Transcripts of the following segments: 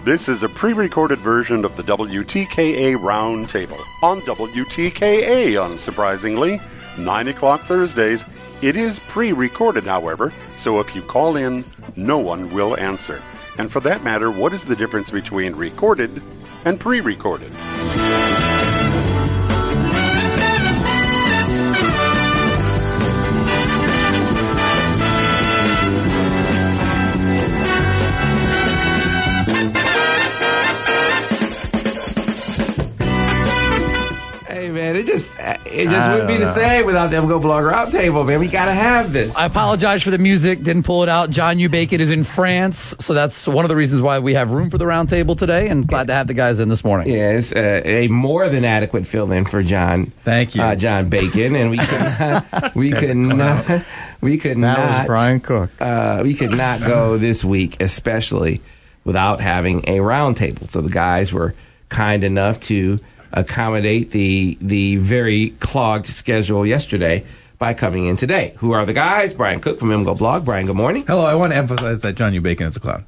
This is a pre-recorded version of the WTKA Roundtable on WTKA, unsurprisingly, 9 o'clock Thursdays. It is pre-recorded, however, so if you call in, no one will answer. And for that matter, what is the difference between recorded and pre-recorded? It just wouldn't be the same without the MGO Blog Roundtable, man. We gotta have this. I apologize for the music. Didn't pull it out. John Ubacon is in France, so that's one of the reasons why we have room for the roundtable today, and glad to have the guys in this morning. Yeah, it's a more than adequate fill-in for John. Thank you, John Bacon, and we could not. That was Brian Cook. We could not go this week, especially without having a roundtable. So the guys were kind enough to accommodate the very clogged schedule yesterday by coming in today. Who are the guys? Brian Cook from MGO Blog. Brian, good morning. Hello. I want to emphasize that John Ubacon is a clown.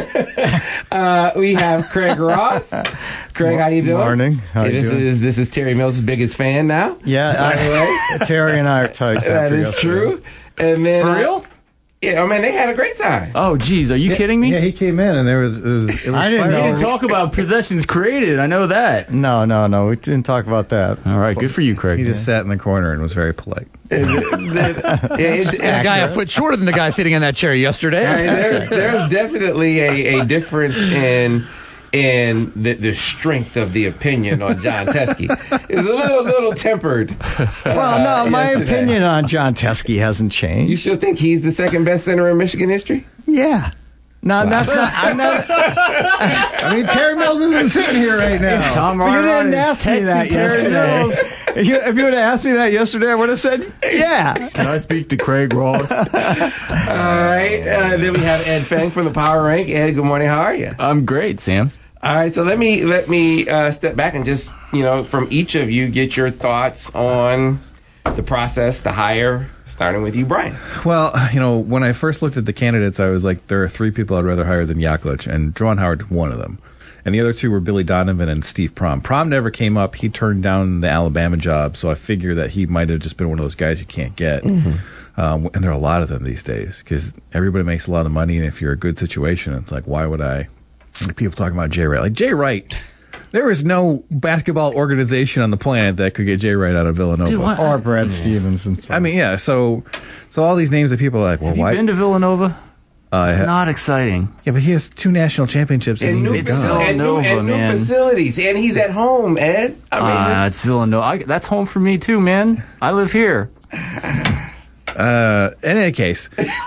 We have Craig Ross. Craig, how you doing? Morning. How you doing? This is Terry Mills' biggest fan now. Yeah. Terry and I are tight. That is true. And then, for real? Yeah, I mean, they had a great time. Oh, geez, are you kidding me? Yeah, he came in and it was I didn't know. We didn't talk about possessions created. I know that. No, we didn't talk about that. All right, good for you, Craig. He just sat in the corner and was very polite. The guy a foot shorter than the guy sitting in that chair yesterday. There's definitely a difference in the strength of the opinion on John Teske. It's a little tempered. Well, no, my opinion on John Teske hasn't changed. You still think he's the second best center in Michigan history? Yeah. No, that's not. I'm not. I mean, Terry Mills isn't sitting here right now. Tom you didn't ask me that yesterday. If you would have asked me that yesterday, I would have said, yeah. Can I speak to Craig Ross? All right. Then we have Ed Feng from the Power Rank. Ed, good morning. How are you? I'm great, Sam. All right, so let me step back and just, from each of you, get your thoughts on the process, the hire, starting with you, Brian. Well, when I first looked at the candidates, I was like, there are three people I'd rather hire than Yaklich, and Juwan Howard, one of them. And the other two were Billy Donovan and Steve Prohm. Prohm never came up. He turned down the Alabama job, so I figure that he might have just been one of those guys you can't get. Mm-hmm. And there are a lot of them these days because everybody makes a lot of money, and if you're a good situation, it's like, why would I? People talking about Jay Wright. Like, Jay Wright, there is no basketball organization on the planet that could get Jay Wright out of Villanova. Dude, or Brad Stevenson. I mean, yeah, so all these names that people are like, well, have why? Have you been to Villanova? It's not exciting. Yeah, but he has 2 national championships and he's gone. New facilities, and he's at home, Ed. It's Villanova. That's home for me, too, man. I live here. In any case...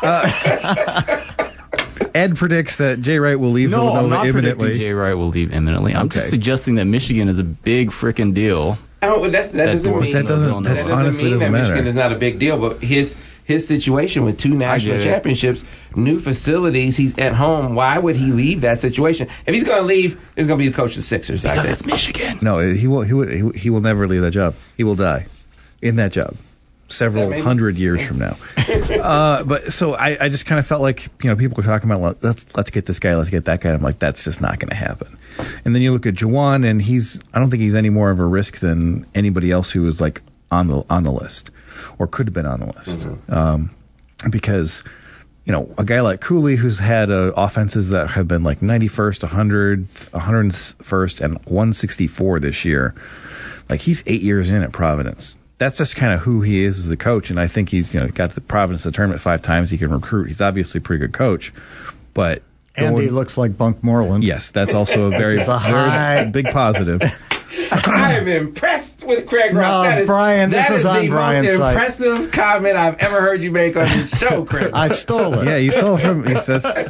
Ed predicts that Jay Wright will leave Villanova imminently. No, I'm not predicting Jay Wright will leave imminently. I'm just suggesting that Michigan is a big freaking deal. Oh, that doesn't mean that matter. Michigan is not a big deal, but his situation with 2 national championships, new facilities, he's at home. Why would he leave that situation? If he's going to leave, he's going to be the coach of the Sixers. Because it's Michigan. No, he will never leave that job. He will die in that job. Several hundred years from now. But so I just kind of felt like, people were talking about, let's get this guy, let's get that guy. I'm like, that's just not going to happen. And then you look at Juwan, and I don't think he's any more of a risk than anybody else who was like on the list or could have been on the list. Mm-hmm. Because, a guy like Cooley, who's had offenses that have been like 91st, 100, 101st, and 164 this year. Like, he's 8 years in at Providence. That's just kind of who he is as a coach, and I think he's got the Providence the tournament 5 times. He can recruit. He's obviously a pretty good coach, but he looks like Bunk Moreland. Yes, that's also a very big positive. I am impressed with Craig Ross. No, Brian, this is on Brian's side. That is the most impressive comment I've ever heard you make on this show, Craig. I stole it. Yeah, you stole it from me.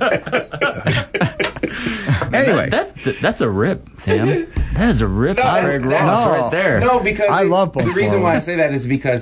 Anyway, that's a rip, Sam. That is a rip. Craig Ross right there. No, because I love the reason why I say that is because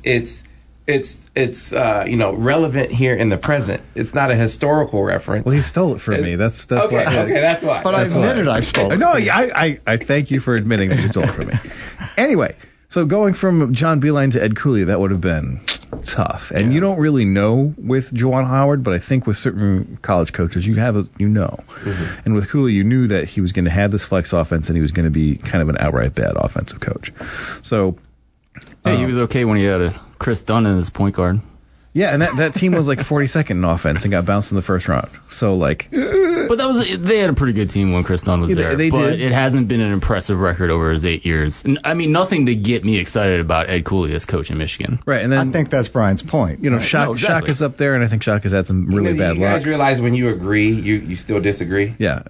it's relevant here in the present. It's not a historical reference. Well, he stole it from me. That's okay. Why. Okay, that's why. But I admitted I stole it. No, I thank you for admitting that you stole it from me. Anyway, so going from John Beilein to Ed Cooley, that would have been tough. And you don't really know with Juwan Howard, but I think with certain college coaches, you know. Mm-hmm. And with Cooley, you knew that he was going to have this flex offense and he was going to be kind of an outright bad offensive coach. So, hey, he was okay when he had a Chris Dunn as point guard. Yeah, and that team was like 42nd in offense and got bounced in the first round. So, like... But they had a pretty good team when Chris Dunn was there. They but did. It hasn't been an impressive record over his 8 years. I mean, nothing to get me excited about Ed Cooley as coach in Michigan. Right, and then... I think that's Brian's point. You know, Shaka's up there, and I think Shaka's had some really bad luck. You guys realize when you agree, you still disagree? Yeah.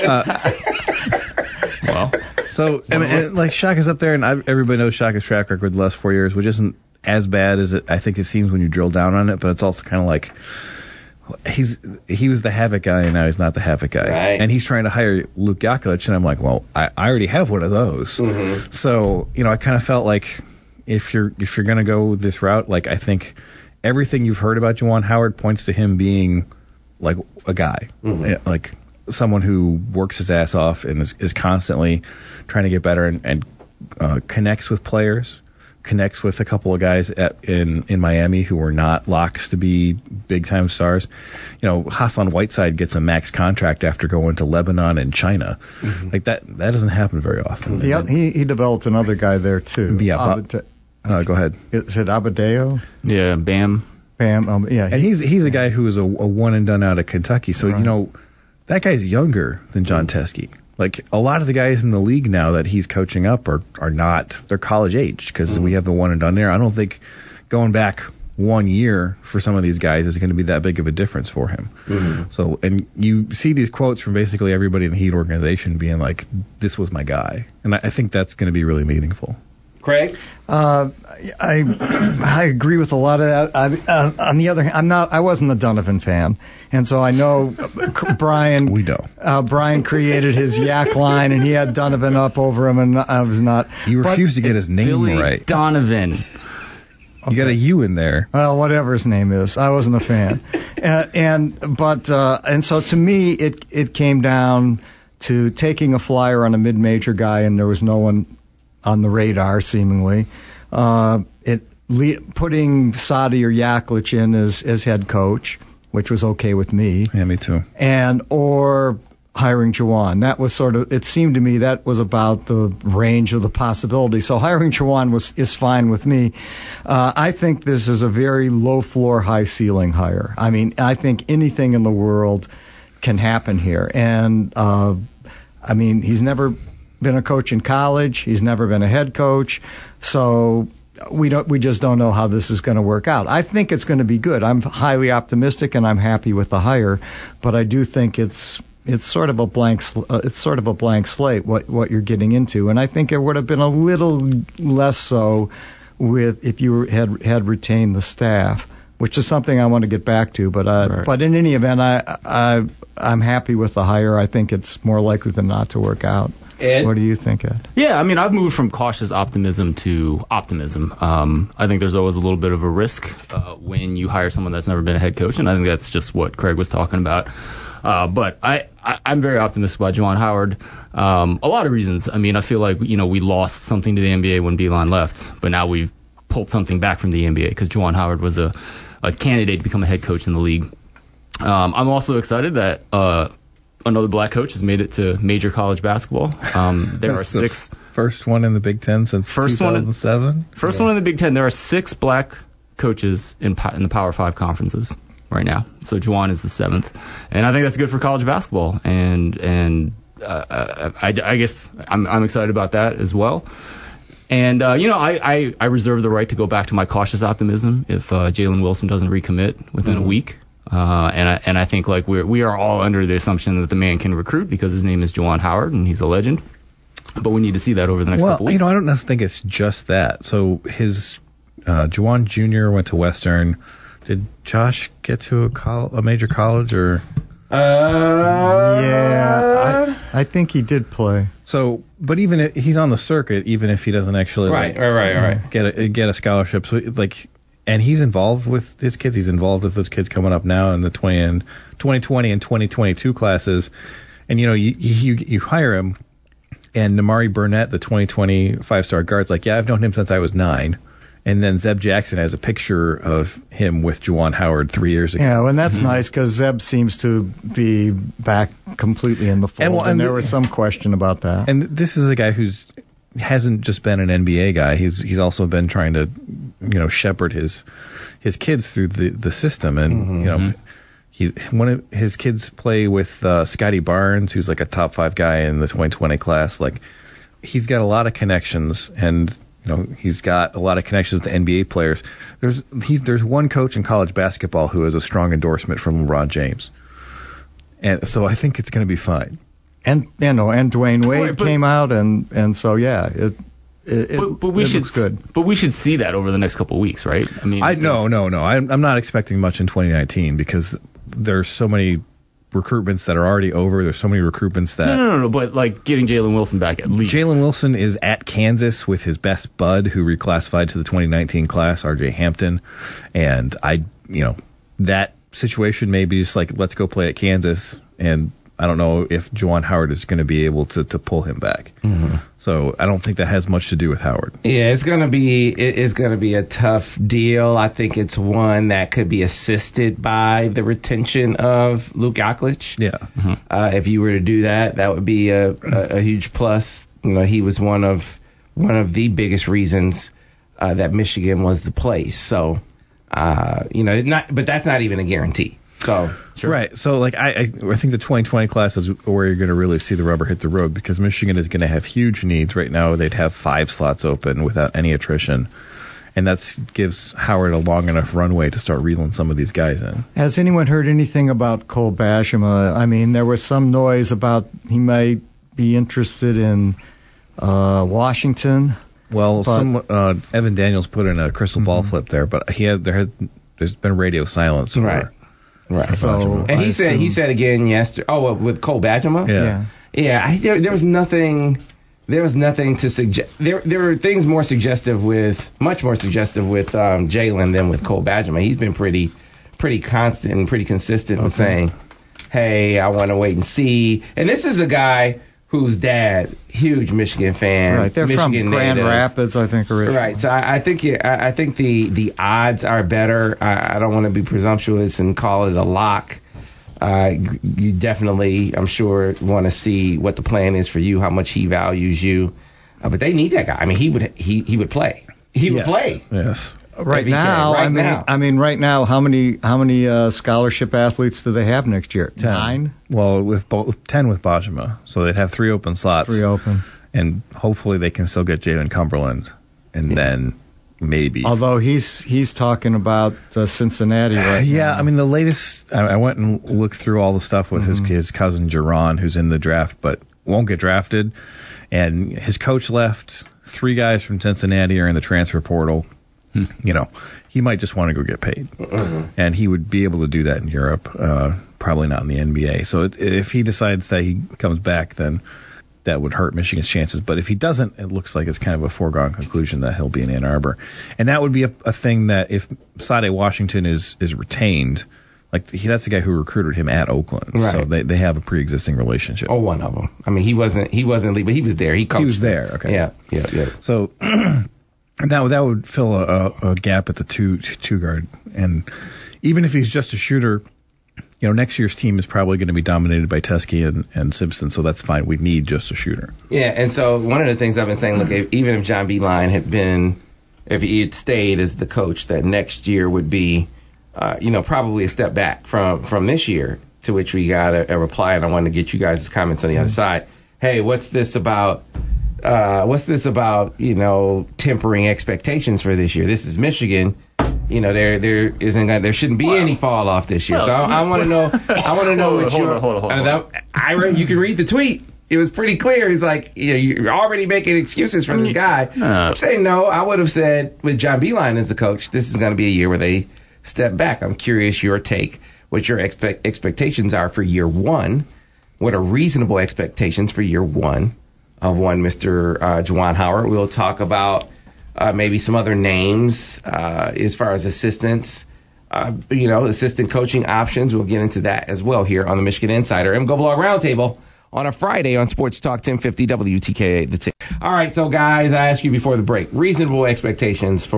Well... So, and like Shaka's up there, and everybody knows Shaka's track record the last 4 years, which isn't as bad as I think it seems when you drill down on it, but it's also kind of like he was the Havoc guy and now he's not the Havoc guy. Right. And he's trying to hire Luke Yakulich, and I'm like, well, I already have one of those. Mm-hmm. So, you know, I kind of felt like if you're going to go this route, like I think everything you've heard about Juwan Howard points to him being like a guy, like someone who works his ass off and is constantly trying to get better and connects with players. Connects with a couple of guys in Miami who are not locks to be big time stars. You know, Hassan Whiteside gets a max contract after going to Lebanon and China. Mm-hmm. Like that doesn't happen very often. He developed another guy there too. Yeah, go ahead. Is it Abadeo? Yeah, Bam. Yeah. And he's a guy who was a one and done out of Kentucky. So, you know, that guy's younger than John Teske. Like, a lot of the guys in the league now that he's coaching up are not, they're college age because we have the one and done there. I don't think going back 1 year for some of these guys is going to be that big of a difference for him. Mm-hmm. So, and you see these quotes from basically everybody in the Heat organization being like, this was my guy. And I think that's going to be really meaningful. Craig? I agree with a lot of that. On the other hand, I wasn't a Donovan fan, and so I know Brian. We know. Brian created his yak line, and he had Donovan up over him, and I was not. You refused to get his name Billy right. Donovan. You got a U in there. Well, whatever his name is, I wasn't a fan, and so to me, it came down to taking a flyer on a mid-major guy, and there was no one on the radar, seemingly. Putting Sadi or Yakulich in as head coach, which was okay with me. Yeah, me too. Or hiring Juwan. That was it seemed to me that was about the range of the possibility. So hiring Juwan is fine with me. I think this is a very low floor, high ceiling hire. I mean, I think anything in the world can happen here. And, I mean, he's never been a coach in college. He's never been a head coach. So we just don't know how this is going to work out. I think it's going to be good. I'm highly optimistic and I'm happy with the hire, but I do think it's sort of a blank slate what you're getting into, and I think it would have been a little less so if you had retained the staff, which is something I want to get back to. But right. But in any event, I'm happy with the hire. I think it's more likely than not to work out. Ed? What do you think, Ed? Yeah, I mean, I've moved from cautious optimism to optimism. I think there's always a little bit of a risk when you hire someone that's never been a head coach, and I think that's just what Craig was talking about. But I'm very optimistic about Juwan Howard. A lot of reasons. I mean, I feel like, we lost something to the NBA when Beilein left, but now we've pulled something back from the NBA because Juwan Howard was a candidate to become a head coach in the league. I'm also excited that another black coach has made it to major college basketball. There are 6. First one in the Big Ten since 2007? First one in the Big Ten. There are 6 black coaches in the Power 5 conferences right now. So Juwan is the 7th. And I think that's good for college basketball. And I guess I'm excited about that as well. And, I reserve the right to go back to my cautious optimism if Jalen Wilson doesn't recommit within a week. And I think like we are all under the assumption that the man can recruit because his name is Juwan Howard and he's a legend. But we need to see that over the next couple weeks. I don't think it's just that. So his Juwan Jr. went to Western. Did Josh get to a major college or? Yeah, I think he did play. So, but even if he's on the circuit, even if he doesn't actually right. get a scholarship, so like. And he's involved with his kids. He's involved with those kids coming up now in the 2020 and 2022 classes. And, you hire him, and Namari Burnett, the 2020 5-star guard's like, yeah, I've known him since I was 9. And then Zeb Jackson has a picture of him with Juwan Howard 3 years ago. Yeah, and that's nice because Zeb seems to be back completely in the fold, and there was some question about that. And this is a guy who's hasn't just been an NBA guy. He's also been trying to, shepherd his kids through the system, and one of his kids play with Scotty Barnes, who's like a top 5 guy in the 2020 class. Like, he's got a lot of connections, and he's got a lot of connections with the NBA players. There's one coach in college basketball who has a strong endorsement from LeBron James, and so I think it's going to be fine. And Dwayne Wade came out, and so it looks good. But we should see that over the next couple of weeks, right? I mean, no. I'm not expecting much in 2019 because there's so many recruitments that are already over. There's so many recruitments that no. But like getting Jalen Wilson back at least. Jalen Wilson is at Kansas with his best bud, who reclassified to the 2019 class, R.J. Hampton, and that situation may be just like, let's go play at Kansas, and I don't know if Juwan Howard is going to be able to pull him back. Mm-hmm. So I don't think that has much to do with Howard. Yeah, it's going to be a tough deal. I think it's one that could be assisted by the retention of Luke Aklich. Yeah. Mm-hmm. If you were to do that, that would be a huge plus. He was one of the biggest reasons that Michigan was the place. So, but that's not even a guarantee. So sure. Right. So I think the 2020 class is where you're going to really see the rubber hit the road, because Michigan is going to have huge needs. Right now they'd have 5 slots open without any attrition, and that gives Howard a long enough runway to start reeling some of these guys in. Has anyone heard anything about Cole Bashama? I mean, there was some noise about he might be interested in Washington. Well, Evan Daniels put in a crystal ball flip there, but there's been radio silence. Right. So, and he said again yesterday. Oh, with Cole Bashama? Yeah. There was nothing. There was nothing to suggest. There were things much more suggestive with Jalen than with Cole Bashama. He's been pretty constant and pretty consistent with saying, "Hey, I want to wait and see." And this is a guy whose dad, huge Michigan fan. Right, they're Michigan from Grand native. Rapids, I think, originally. Right, so I think the odds are better. I don't want to be presumptuous and call it a lock. You definitely, I'm sure, want to see what the plan is for you, how much he values you. But they need that guy. I mean, he would play. He would play. Yes. Right now, right now, how many scholarship athletes do they have next year? 10. 9? Well, with 10 with Bashama, so they'd have 3 open slots. 3 open, and hopefully they can still get Jalen Cumberland, and then maybe. Although he's talking about Cincinnati right now. Yeah, I mean the latest. I went and looked through all the stuff with his cousin Jerron, who's in the draft but won't get drafted, and his coach left. 3 guys from Cincinnati are in the transfer portal. He might just want to go get paid, and he would be able to do that in Europe, probably not in the NBA. So if he decides that he comes back, then that would hurt Michigan's chances. But if he doesn't, it looks like it's kind of a foregone conclusion that he'll be in Ann Arbor, and that would be a thing that if Sade Washington is retained, that's the guy who recruited him at Oakland, right. So they have a pre-existing relationship. Oh, one of them. I mean, he wasn't leaving, but he was there. He coached. He was there. Okay. Yeah. So. That would fill a gap at the two guard, and even if he's just a shooter, next year's team is probably going to be dominated by Teskey and Simpson, so that's fine. We need just a shooter. Yeah, and so one of the things I've been saying, look, even if John Beilein if he had stayed as the coach, that next year would be, probably a step back from this year. To which we got a reply, and I wanted to get you guys' comments on the other side. Hey, what's this about? Tempering expectations for this year? This is Michigan. There shouldn't be any fall off this year. So I want to know. Hold on. Ira, you can read the tweet. It was pretty clear. He's like, you're already making excuses for this guy. I'm saying no. I would have said with John Beilein as the coach, this is going to be a year where they step back. I'm curious your take, what your expectations are for year one. What are reasonable expectations for year one? Of one Mr. Juwan Howard. We'll talk about maybe some other names as far as assistants, assistant coaching options. We'll get into that as well here on the Michigan Insider and Go Blog Roundtable on a Friday on Sports Talk 1050 WTKA. All right, so guys, I asked you before the break, reasonable expectations for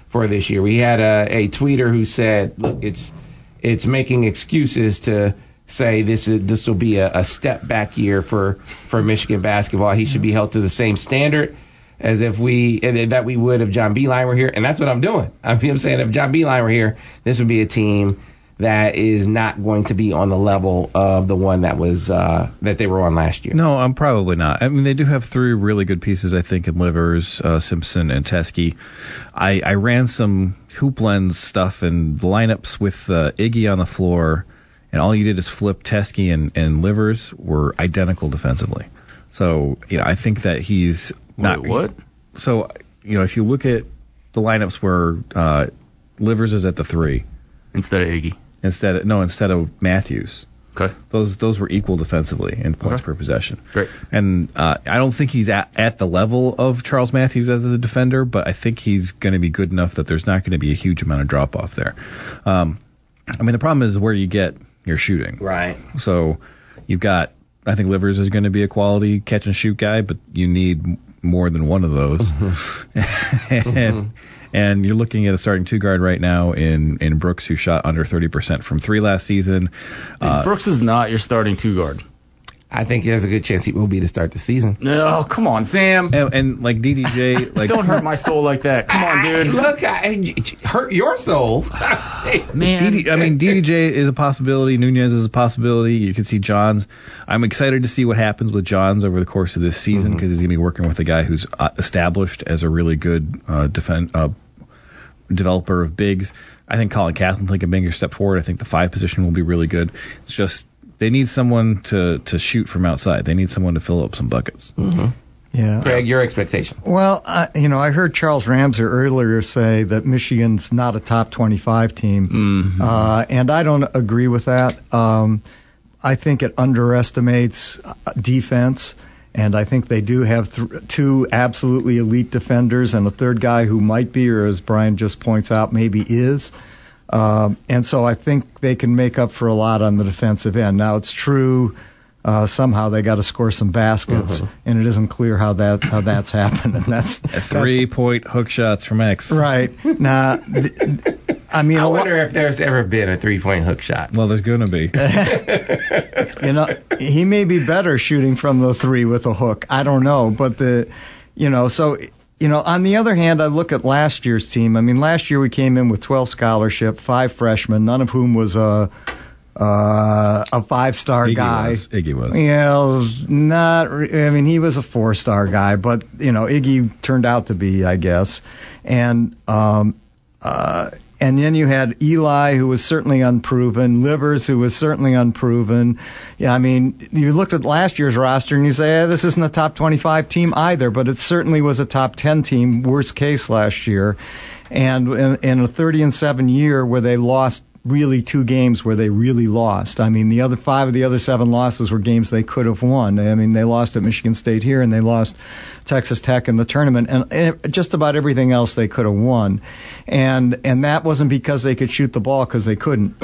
for this year. We had a tweeter who said, look, it's making excuses to say this will be a step back year for Michigan basketball. He should be held to the same standard as that we would if John Beilein were here. And that's what I'm doing. I'm saying if John Beilein were here, this would be a team that is not going to be on the level of the one that was that they were on last year. No, I'm probably not. I mean, they do have 3 really good pieces, I think, in Livers, Simpson, and Teskey. I ran some hoop lens stuff and the lineups with Iggy on the floor, and all you did is flip Teskey and Livers were identical defensively. So, I think that he's not. Wait, what? So, if you look at the lineups where Livers is at the 3 instead of Iggy. Instead of Matthews. Okay. Those were equal defensively in points per possession. Great. And I don't think he's at the level of Charles Matthews as a defender, but I think he's going to be good enough that there's not going to be a huge amount of drop off there. The problem is where you get your shooting. Right. So you've got, I think Livers is going to be a quality catch and shoot guy, but you need more than one of those. And you're looking at a starting 2-guard right now in Brooks, who shot under 30% from 3 last season. Brooks is not your starting 2-guard. I think there's a good chance he will be to start the season. No, come on, Sam. And like DDJ, don't hurt my soul like that. Come on, dude. Look, hurt your soul. Man. DDJ is a possibility. Nunez is a possibility. You can see Johns. I'm excited to see what happens with Johns over the course of this season because he's going to be working with a guy who's established as a really good developer of bigs. I think Colin Kathleen take a bigger step forward. I think the 5 position will be really good. It's just they need someone to shoot from outside. They need someone to fill up some buckets. Mm-hmm. Yeah. Craig, your expectations? Well, I heard Charles Ramser earlier say that Michigan's not a top 25 team, and I don't agree with that. I think it underestimates defense, and I think they do have 2 absolutely elite defenders and a third guy who might be, or as Brian just points out, maybe is. And so I think they can make up for a lot on the defensive end. Now, it's true somehow they got to score some baskets, and it isn't clear how that's happened. And that's 3-point hook shots from X. Right. Now, I wonder if there's ever been a 3-point hook shot. Well, there's going to be. He may be better shooting from the 3 with a hook. I don't know, but on the other hand, I look at last year's team. Last year we came in with 12 scholarship, 5 freshmen, none of whom was a 5-star guy. Iggy was. He was a 4-star guy, but Iggy turned out to be, I guess. And then you had Eli, who was certainly unproven, Livers, who was certainly unproven. Yeah, you looked at last year's roster and you say, this isn't a top 25 team either, but it certainly was a top 10 team, worst case last year. And in a 30-7 year where they lost really 2 games where they really lost. The other 5 of the other 7 losses were games they could have won. They lost at Michigan State here, and they lost Texas Tech in the tournament, and just about everything else they could have won. And that wasn't because they could shoot the ball, because they couldn't.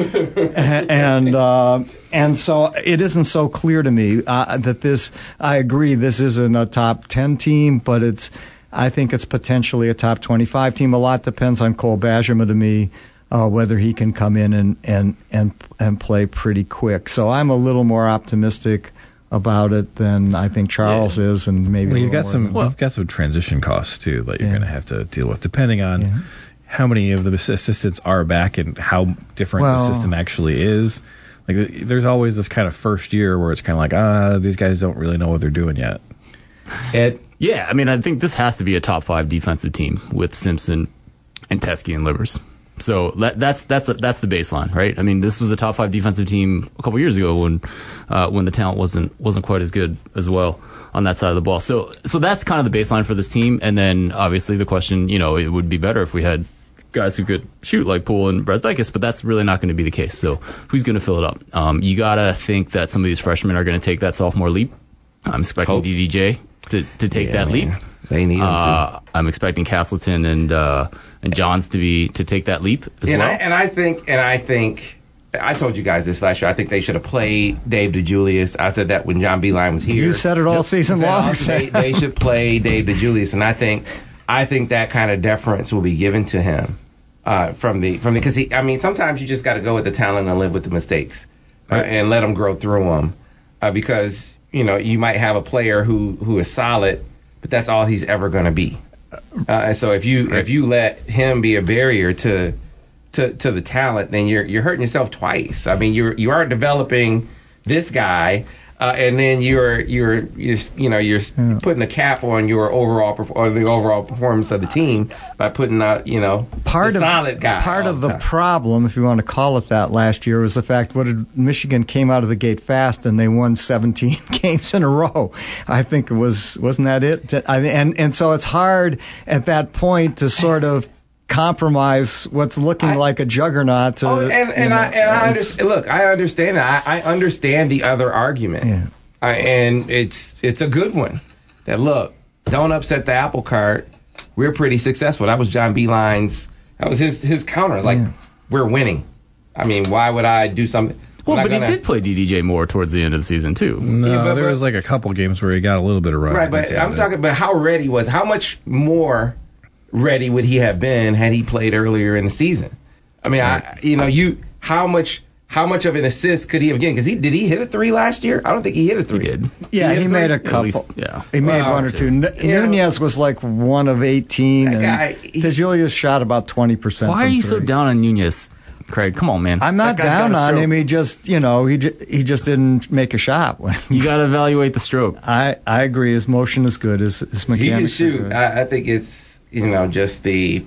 And so it isn't so clear to me that this. I agree, this isn't a top 10 team, but I think it's potentially a top 25 team. A lot depends on Cole Bajema to me. Whether he can come in and play pretty quick. So I'm a little more optimistic about it than I think Charles is, and maybe you've got some transition costs too that you're going to have to deal with, depending on how many of the assistants are back and how different the system actually is. Like there's always this kind of first year where it's kind of like these guys don't really know what they're doing yet. Yeah, I think this has to be a top 5 defensive team with Simpson and Teskey and Livers. So that's the baseline, right? This was a top 5 defensive team a couple years ago when the talent wasn't quite as good as well on that side of the ball. So that's kind of the baseline for this team. And then obviously the question, it would be better if we had guys who could shoot like Poole and Brazdeikis, but that's really not going to be the case. So who's going to fill it up? You gotta think that some of these freshmen are going to take that sophomore leap. I'm expecting DDJ to take that leap. They need him to. I'm expecting Castleton and Johns to take that leap as well. And I think I told you guys this last year. I think they should have played Dave DeJulius. I said that when John Beilein was here. You said it all season long. They should play Dave DeJulius, and I think I think that kind of deference will be given to him because sometimes you just got to go with the talent and live with the mistakes and let them grow through them because you might have a player who is solid, but that's all he's ever going to be. And so if you let him be a barrier to the talent, then you're hurting yourself twice. I mean, you are developing this guy, and then you're putting a cap on your overall the overall performance of the team by putting out solid guy. Part of the problem, if you want to call it that, last year was the fact Michigan came out of the gate fast and they won 17 games in a row. I think wasn't that it? And so it's hard at that point to sort of compromise what's looking like a juggernaut. I understand that. I understand the other argument, and it's a good one. That look, don't upset the apple cart. We're pretty successful. That was John Beilein's. That was his counter. Like we're winning. I mean, why would I do something? Well, but he did play DDJ Moore towards the end of the season too. No, there was like a couple games where he got a little bit of run. Right, but I'm talking about how much more ready would he have been had he played earlier in the season? I mean, how much of an assist could he have given? Because did he hit a 3 last year? I don't think he hit a 3. He did. Yeah, he made a couple. Least, he made one or two. Nunez was like 1 of 18, and DeJulius shot about 20%. Why are you so down on Nunez, Craig? Come on, man. I'm not down on him. He just, he just didn't make a shot. You got to evaluate the stroke. I agree. His motion is good. His mechanics. He can shoot. I think it's just the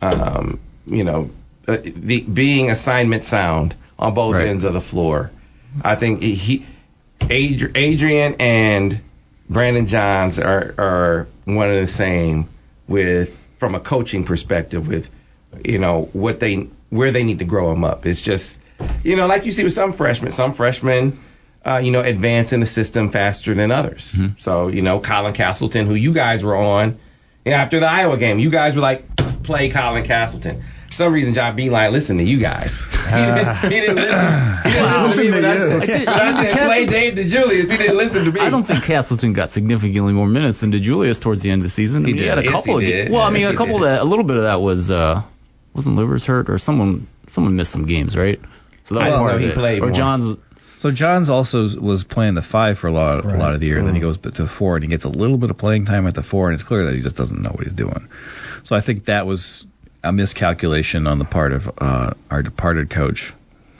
the being assignment sound on both ends of the floor. I think Adrian and Brandon Johns are one of the same from a coaching perspective with where they need to grow them up. It's just like you see with some freshmen advance in the system faster than others. Mm-hmm. So Colin Castleton, who you guys were on after the Iowa game, you guys were like, play Colin Castleton. For some reason, John Beeline listened to you guys. He didn't listen to you. I said, play Dave DeJulius. He didn't listen to me. I don't think Castleton got significantly more minutes than DeJulius towards the end of the season. He had a couple of games. Well, a little bit of that was wasn't Livers hurt or someone missed some games, right? So that was part of it. Played more. Johns was. So Johns also was playing the 5 for a lot of the year, and then he goes to the 4, and he gets a little bit of playing time at the 4, and it's clear that he just doesn't know what he's doing. So I think that was a miscalculation on the part of our departed coach.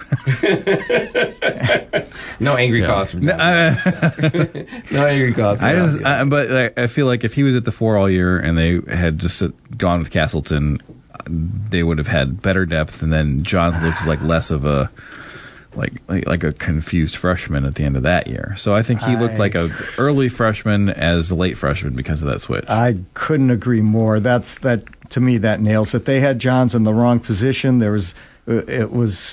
No angry calls from John. No angry calls from John. But I feel like if he was at the 4 all year and they had just gone with Castleton, they would have had better depth, and then Johns looked like less of a like a confused freshman at the end of that year. So I think he looked like a early freshman as a late freshman because of that switch. I couldn't agree more. To me, that nails it. They had Johns in the wrong position. It was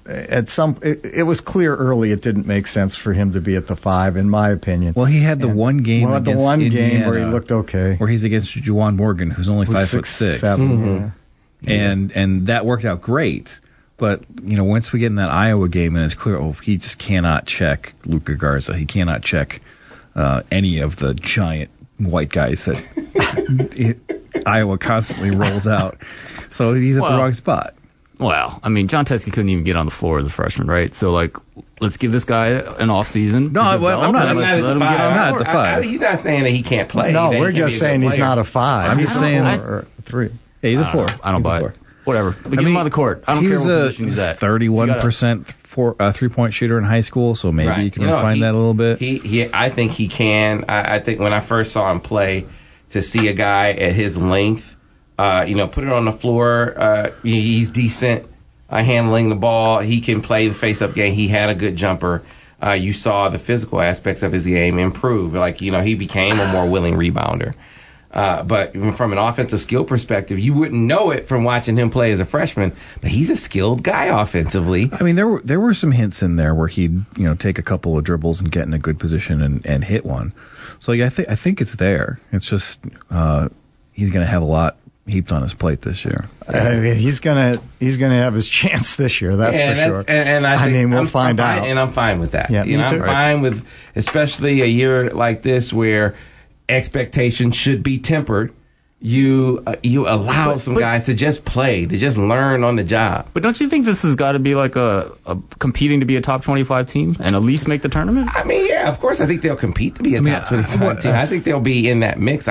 clear early it didn't make sense for him to be at the 5, in my opinion. Well, he had the one game against Indiana, where he looked okay, where he's against Juwan Morgan, who's only 5'6". 6'7". Mm-hmm. Yeah. And that worked out great. But, once we get in that Iowa game and it's clear, he just cannot check Luka Garza. He cannot check any of the giant white guys that Iowa constantly rolls out. So he's at the wrong spot. Well, John Teske couldn't even get on the floor as a freshman, right? So, let's give this guy an off season. No, I'm not at the 5. He's not saying that he can't play. No, we're just saying he's not a 5. I'm just saying or 3. Yeah, he's a 4. I don't buy it. Whatever. But get him on the court. I don't care what position he's at. 31% three-point shooter in high school, so maybe you can refine that a little bit. I think he can. I think when I first saw him play, to see a guy at his length, put it on the floor, he's decent handling the ball. He can play the face-up game. He had a good jumper. You saw the physical aspects of his game improve. He became a more willing rebounder. But from an offensive skill perspective, you wouldn't know it from watching him play as a freshman. But he's a skilled guy offensively. There were some hints in there where he'd take a couple of dribbles and get in a good position and hit one. So I think it's there. It's just he's going to have a lot heaped on his plate this year. He's gonna have his chance this year. That's for sure. And I think we'll find out. And I'm fine with that. Yeah, I'm fine with, especially a year like this where expectations should be tempered. you allow some guys to just play, to just learn on the job. But don't you think this has got to be like a competing to be a top 25 team and at least make the tournament? I mean, yeah, of course. I think they'll compete to be a top 25 team. I think they'll be in that mix.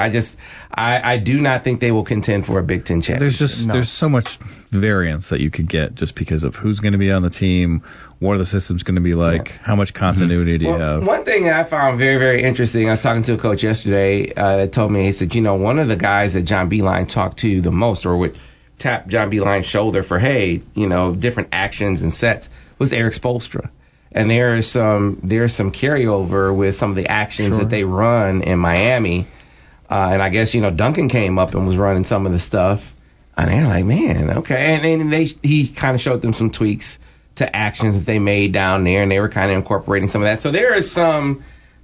I do not think they will contend for a Big Ten championship. There's so much variance that you could get just because of who's going to be on the team, what are the systems going to be like, how much continuity do you have. One thing I found very, very interesting, I was talking to a coach yesterday that told me, he said, one of the guys that John Beilein talked to the most, or would tap John Beilein's shoulder for, hey, different actions and sets, was Eric Spoelstra. And there's some carryover with some of the actions that they run in Miami. And I guess, Duncan came up and was running some of the stuff. And they're like, man, okay. And he kind of showed them some tweaks to actions that they made down there, and they were kind of incorporating some of that. So there is some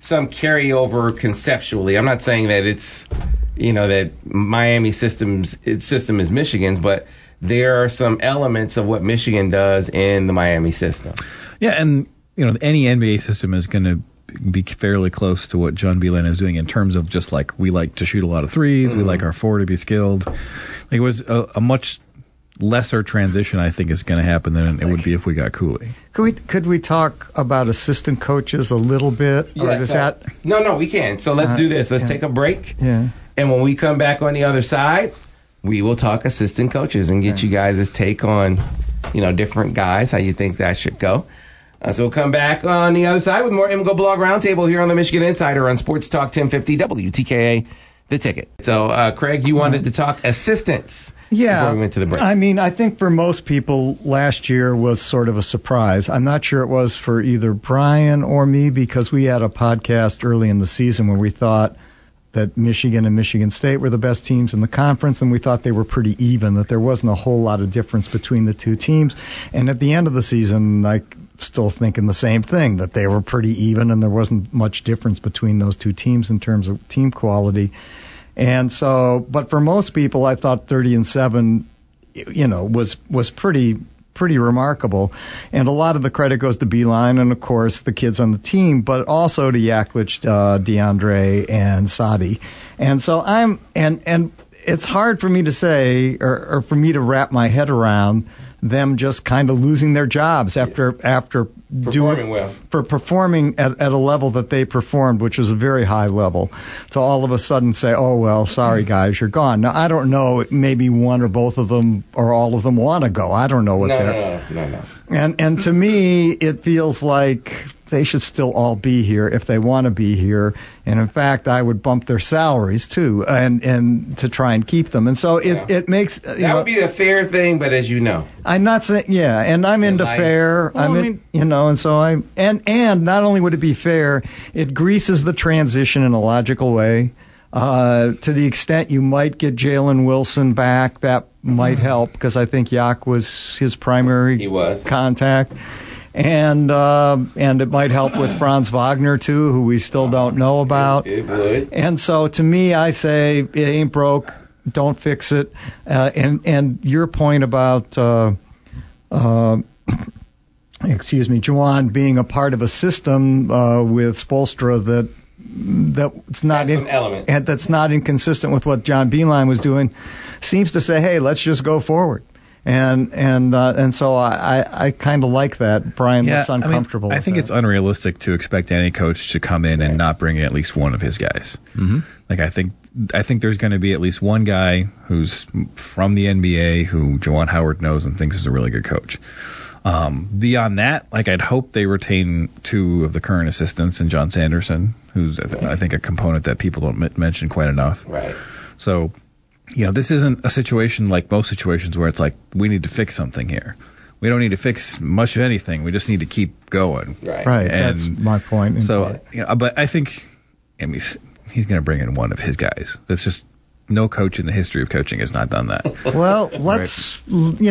carryover conceptually. I'm not saying that it's, that Miami system is Michigan's, but there are some elements of what Michigan does in the Miami system. Yeah, and, any NBA system is going to be fairly close to what John Beilein is doing in terms of just like we like to shoot a lot of threes, we like our four to be skilled. It was a much lesser transition, I think, is going to happen than it would be if we got Cooley. Could we talk about assistant coaches a little bit? Yeah, No, we can. So let's do this. Let's take a break. Yeah. And when we come back on the other side, we will talk assistant coaches and get you guys' take on, different guys, how you think that should go. So we'll come back on the other side with more MGO Blog Roundtable here on the Michigan Insider on Sports Talk 1050 WTKA, The Ticket. So, Craig, you wanted to talk assistants before we went to the break. I mean, I think for most people, last year was sort of a surprise. I'm not sure it was for either Brian or me, because we had a podcast early in the season where we thought that Michigan and Michigan State were the best teams in the conference, and we thought they were pretty even, that there wasn't a whole lot of difference between the two teams. And at the end of the season, I still thinking the same thing, that they were pretty even and there wasn't much difference between those two teams in terms of team quality. And so, but for most people, I thought 30-7, was pretty remarkable. And a lot of the credit goes to Beilein and, of course, the kids on the team, but also to Yaklich, DeAndre, and Sadi. And so and it's hard for me to say, or for me to wrap my head around them just kind of losing their jobs after performing at a level that they performed, which was a very high level, to all of a sudden say, oh, well, sorry, guys, you're gone. Now, I don't know, maybe one or both of them or all of them want to go. I don't know what No. And to me, it feels like they should still all be here if they want to be here. And in fact, I would bump their salaries too, and to try and keep them. And so it makes that would be a fair thing, but as you know, I'm not saying and I'm into fair. Well, and so and not only would it be fair, it greases the transition in a logical way. To the extent you might get Jalen Wilson back, that might help, because I think Yak was his primary contact. And it might help with Franz Wagner, too, who we still don't know about. It would. And so, to me, I say it ain't broke. Don't fix it. And your point about, Juwan being a part of a system with Spoelstra that's not inconsistent with what John Beilein was doing, seems to say, hey, let's just go forward. And so I kind of like that. Brian looks uncomfortable. I think it's unrealistic to expect any coach to come in and not bring in at least one of his guys. Mm-hmm. Like I think there's going to be at least one guy who's from the NBA who Juwan Howard knows and thinks is a really good coach. Beyond that, I'd hope they retain two of the current assistants and John Sanderson, who's I think a component that people don't mention quite enough. Right. So. This isn't a situation like most situations where it's like, we need to fix something here. We don't need to fix much of anything. We just need to keep going. Right. And that's my point. So, but I think he's going to bring in one of his guys. That's just no coach in the history of coaching has not done that. Well, let's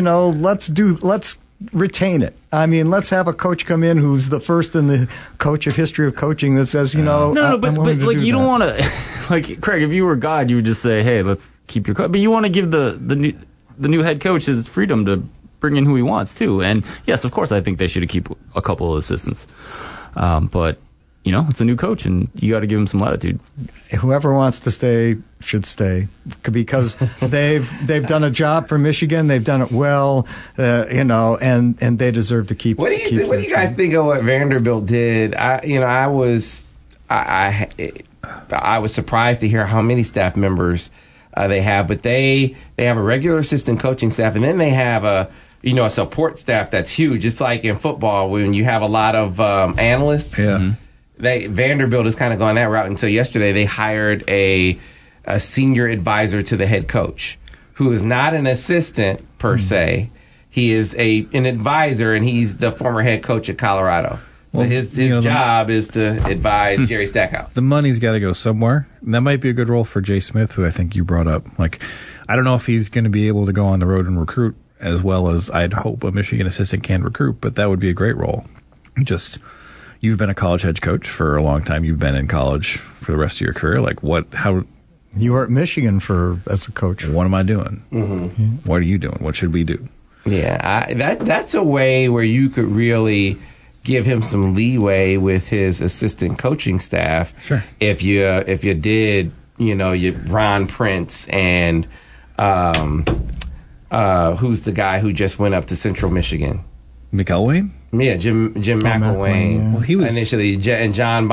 retain it. I mean, let's have a coach come in who's the first in the coach of history of coaching that says, but you don't want to, Craig, if you were God, you would just say, hey, let's keep your coach. But you want to give the new head coach his freedom to bring in who he wants too. And yes, of course, I think they should keep a couple of assistants. But it's a new coach, and you got to give him some latitude. Whoever wants to stay should stay, because they've done a job for Michigan. They've done it well, and they deserve to keep. What do you guys think of what Vanderbilt did? I was surprised to hear how many staff members they have, but they have a regular assistant coaching staff, and then they have a support staff that's huge. It's like in football when you have a lot of analysts. Yeah. Mm-hmm. Vanderbilt is kind of going that route until yesterday. They hired a senior advisor to the head coach, who is not an assistant per se. He is an advisor, and he's the former head coach at Colorado. So his job is to advise Jerry Stackhouse. The money's got to go somewhere. And that might be a good role for Jay Smith, who I think you brought up. Like, I don't know if he's going to be able to go on the road and recruit as well as I'd hope a Michigan assistant can recruit, but that would be a great role. You've been a college head coach for a long time. You've been in college for the rest of your career. Like, how? You were at Michigan as a coach. What am I doing? Mm-hmm. What are you doing? What should we do? Yeah, that's a way where you could really give him some leeway with his assistant coaching staff. Sure. If you did, you Ron Prince and who's the guy who just went up to Central Michigan? McElwain? Yeah, Jim McElwain. Yeah. Well, he was initially, and John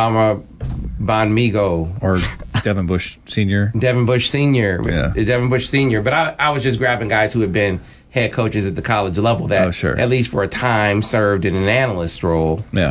Bonmigo. Or Devin Bush Sr. Devin Bush Sr. Yeah. Devin Bush Sr. But I was just grabbing guys who had been head coaches at the college level that, at least for a time, served in an analyst role. Yeah.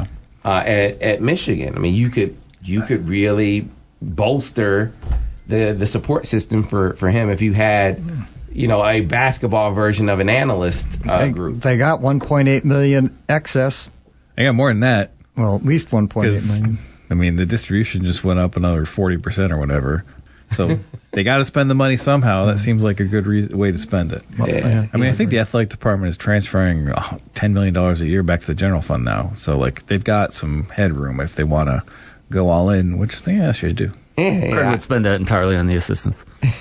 At Michigan. I mean, you could really bolster the support system for him if you had a basketball version of an analyst group. They got $1.8 million excess. I got more than that. Well, at least $1.8 million. I mean, the distribution just went up another 40% or whatever. So they got to spend the money somehow. That seems like a good way to spend it. Yeah. I mean, I think the athletic department is transferring $10 million a year back to the general fund now. So, they've got some headroom if they want to go all in, which they should do. Craig would spend that entirely on the assistants.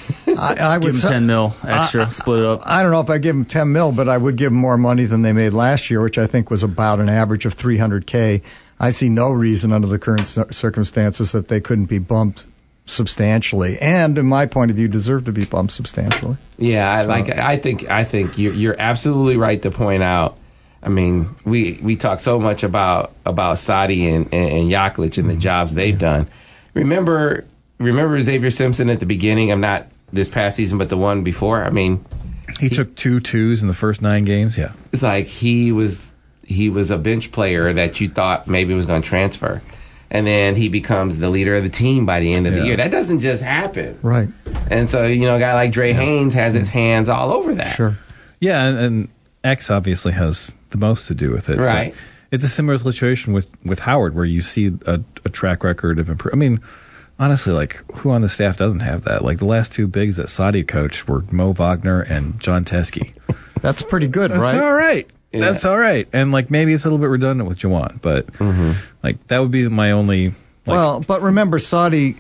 I would give him 10 mil extra, split it up. I don't know if I give him 10 mil, but I would give him more money than they made last year, which I think was about an average of $300K. I see no reason under the current circumstances that they couldn't be bumped substantially, and in my point of view, deserve to be bumped substantially. Yeah, I think you're absolutely right to point out. I mean, we talk so much about Sadi and Yaklich and the jobs they've done. Remember Xavier Simpson at the beginning? I'm not this past season, but the one before. I mean, he took 2 twos in the first 9 games. Yeah, it's like he was a bench player that you thought maybe was going to transfer, and then he becomes the leader of the team by the end of the year. That doesn't just happen, right? And so a guy like Dre Haynes has his hands all over that. Sure. Yeah, and X obviously has the most to do with it, right? But it's a similar situation with Howard, where you see a track record of improvement. I mean, honestly, who on the staff doesn't have that? The last 2 bigs that Sadi coached were Mo Wagner and John Teske. That's pretty good, right? That's all right. Yeah. That's all right. And maybe it's a little bit redundant with Juwan, but that would be my only. Well, but remember, Sadi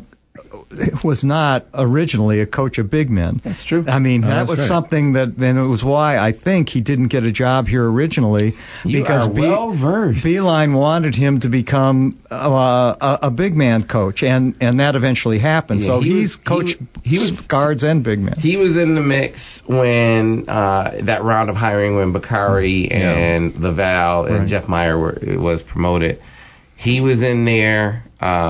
was not originally a coach of big men. That's true. I mean, that was something that, then it was why I think he didn't get a job here originally. Because well-versed. Beeline wanted him to become a big man coach, and that eventually happened. Yeah, so he's coached guards and big men. He was in the mix when that round of hiring when Bakari and Laval and Jeff Meyer was promoted. He was in there.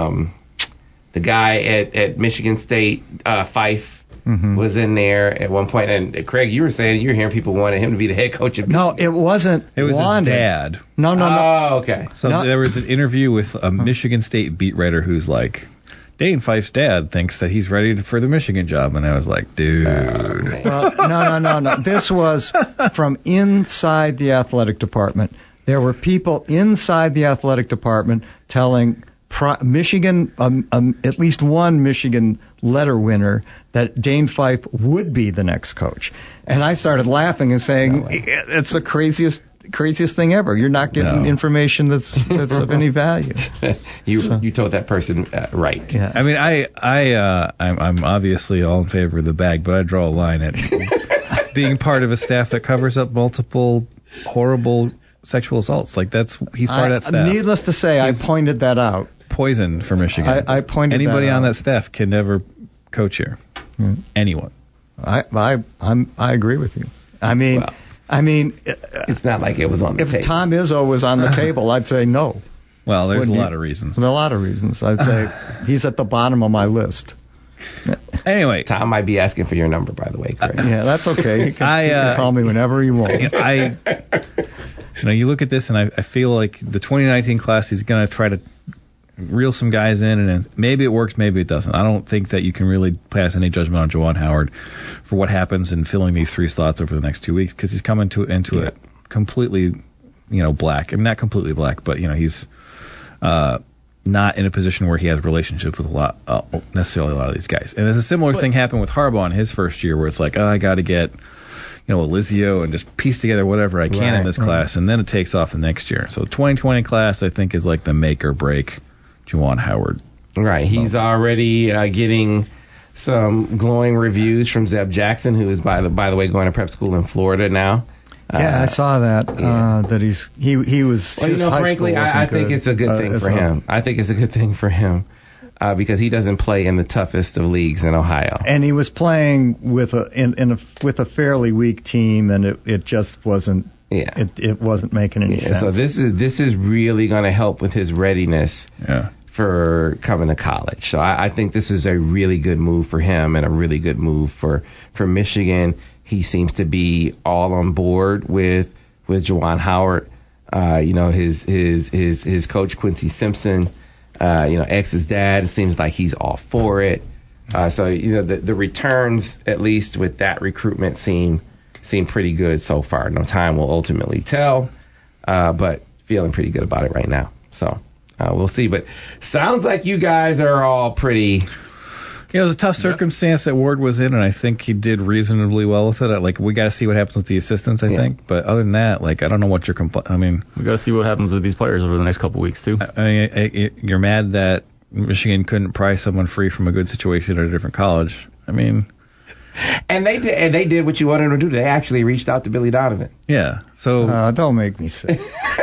The guy at Michigan State, Fife, was in there at one point. And Craig, you were saying you were hearing people wanted him to be the head coach of Michigan. No, it wasn't. It was wanted. his dad. No. Oh, okay. So there was an interview with a Michigan State beat writer who's like, Dane Fife's dad thinks that he's ready for the Michigan job. And I was like, dude. Well, no. This was from inside the athletic department. There were people inside the athletic department telling Michigan, at least one Michigan letter winner, that Dane Fife would be the next coach. And I started laughing and saying, it's the craziest thing ever. You're not getting information that's of any value. You told that person right. Yeah. I mean, I'm obviously all in favor of the bag, but I draw a line at being part of a staff that covers up multiple horrible sexual assaults. He's part of that staff. Needless to say, I pointed that out poison for Michigan. I pointed Anybody that on out. that staff can never coach here. Anyone. I agree with you. I mean, Well, it's not like it was on the if table. Tom Izzo was on the table, I'd say no. Well, there's Wouldn't a you? lot of reasons. There's a lot of reasons. I'd say he's at the bottom of my list. Anyway, Tom might be asking for your number, by the way, Craig. Yeah, that's okay. You can call me whenever you want. You look at this, and I feel like the 2019 class is going to try to reel some guys in, and maybe it works, maybe it doesn't. I don't think that you can really pass any judgment on Juwan Howard for what happens in filling these 3 slots over the next 2 weeks, because he's coming into it completely, black. I mean, not completely black, but he's not in a position where he has relationships with necessarily a lot of these guys. And there's a similar thing happened with Harbaugh in his first year, where it's like, I got to get Elizio and just piece together whatever I can in this class, and then it takes off the next year. So the 2020 class, I think, is like the make or break Juwan Howard. Right. He's already getting some glowing reviews from Zeb Jackson, who is, by the way, going to prep school in Florida now. Yeah, I saw that. That he was. Well, his high frankly, school wasn't I think good, it's a good thing for him. I think it's a good thing for him because he doesn't play in the toughest of leagues in Ohio. And he was playing with a fairly weak team, and it just wasn't. Yeah. It wasn't making any sense. So this is really going to help with his readiness. Yeah. For coming to college. So I think this is a really good move for him and a really good move for Michigan. He seems to be all on board with Juwan Howard. His coach Quincy Simpson, ex's dad, it seems like he's all for it. So the returns, at least with that recruitment, seem pretty good so far. No, time will ultimately tell, but feeling pretty good about it right now. So we'll see. But sounds like you guys are all pretty. It was a tough circumstance that Ward was in, and I think he did reasonably well with it. We got to see what happens with the assistants, I think. But other than that, I don't know what you're I mean, we got to see what happens with these players over the next couple weeks too. You're mad that Michigan couldn't pry someone free from a good situation at a different college. I mean, and they did what you wanted them to do. They actually reached out to Billy Donovan. Yeah. So don't make me sick.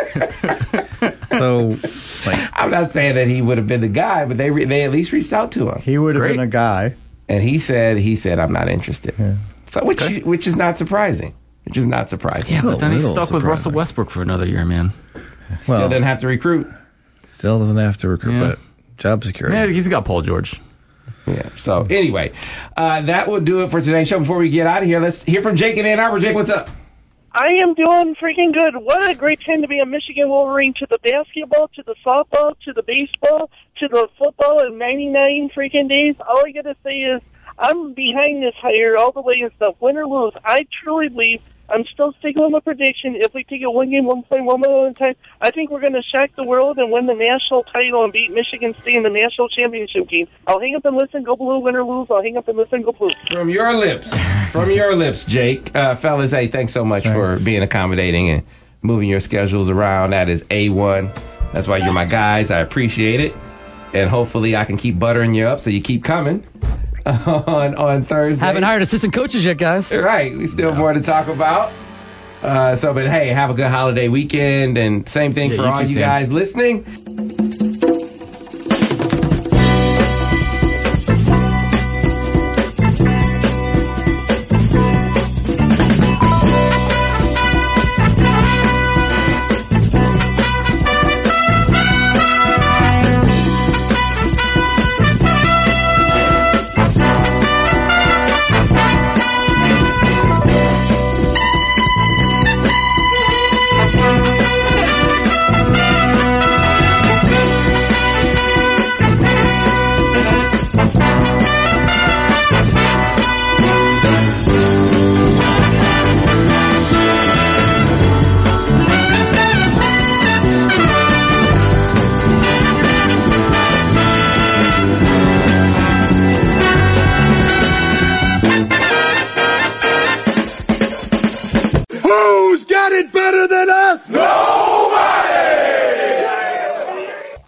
So, I'm not saying that he would have been the guy, but they at least reached out to him. He would have been a guy. And he said I'm not interested. Yeah. So which is not surprising. Which is not surprising. Yeah, but then he's stuck with Russell Westbrook for another year, man. Still doesn't have to recruit. Still doesn't have to recruit, but job security. Yeah, he's got Paul George. Yeah. So anyway, that will do it for today's show. Before we get out of here, let's hear from Jake in Ann Arbor. Jake, what's up? I am doing freaking good. What a great time to be a Michigan Wolverine, to the basketball, to the softball, to the baseball, to the football in 99 freaking days. All I got to say is I'm behind this hire all the way and stuff. Win or lose, I truly believe I'm still sticking with my prediction. If we take it one game, one play, one moment at a time, I think we're going to shock the world and win the national title and beat Michigan State in the national championship game. I'll hang up and listen, go blue, win or lose. I'll hang up and listen, go blue. From your lips, Jake. Fellas, hey, thanks so much for being accommodating and moving your schedules around. That is A1. That's why you're my guys. I appreciate it. And hopefully I can keep buttering you up so you keep coming on Thursday. Haven't hired assistant coaches yet, guys. Right. We still have more to talk about. But hey, have a good holiday weekend. And same thing for all you guys listening.